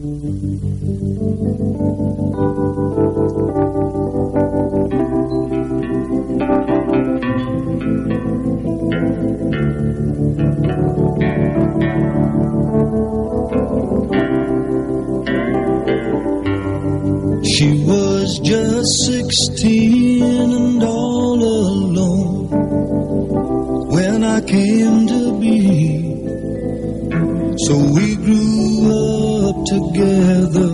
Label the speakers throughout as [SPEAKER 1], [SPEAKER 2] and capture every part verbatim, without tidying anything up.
[SPEAKER 1] She was just sixteen and all alone when I came to be. So we grew up together,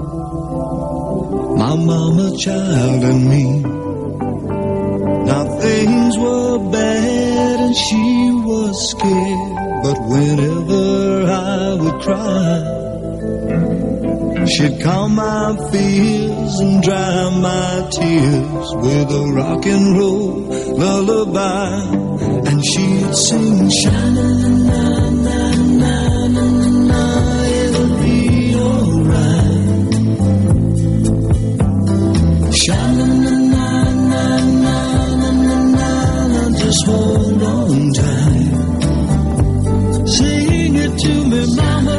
[SPEAKER 1] my mama, child, and me. Now things were bad and she was scared, but whenever I would cry, she'd calm my fears and dry my tears with a rock and roll lullaby. And she'd sing, sha-na-na-na-na-na-na, it'll be alright. Sha-na-na-na-na-na-na-na, just hold on tight. Sing it to me, mama.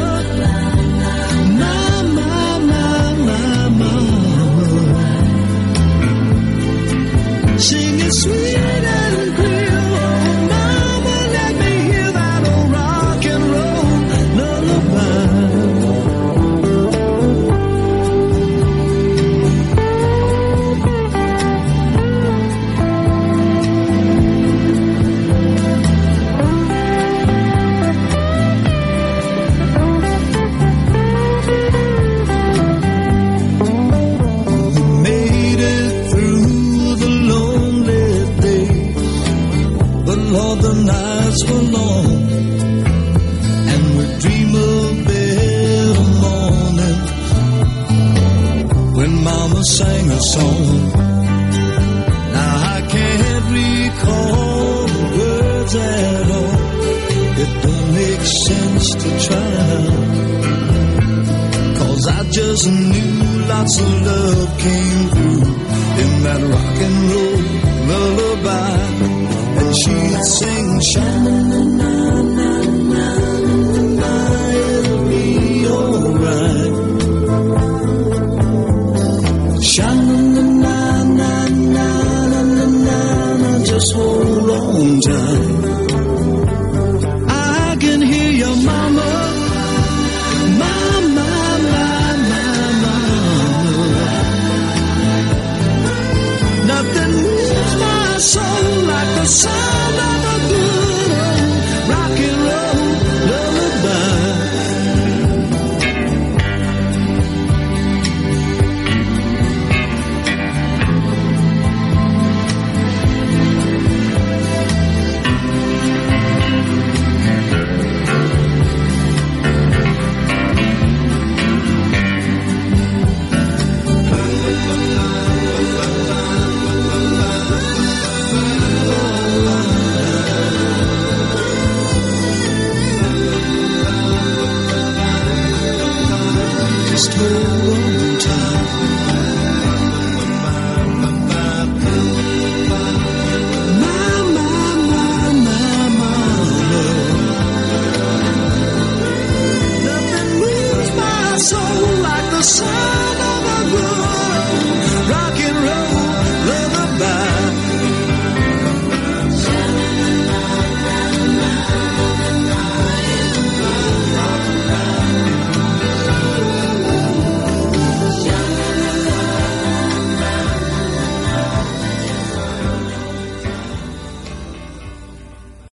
[SPEAKER 1] Sing it sweet and clear, oh mama, let me hear that old rock and roll lullaby. We made it through the lonely days, but Lord, the nights were long, and we dream of better mornings when Mama sang a song. Now I can't recall the words at all, it don't make sense to try, 'cause I just knew lots of love came through in that rock and roll lullaby. And she'd sing, sha-na-na-na-na-na-na, it'll be alright. Sha-na-na-na-na-na-na-na, just hold on tight. I can hear your mama, mama, mama, mama. Nothing moves my soul like the sound of a good old rock and roll lullaby. Just hold on tight. My, my, my, my, my love. Nothing moves my soul like the sound of a good rock and roll lullaby.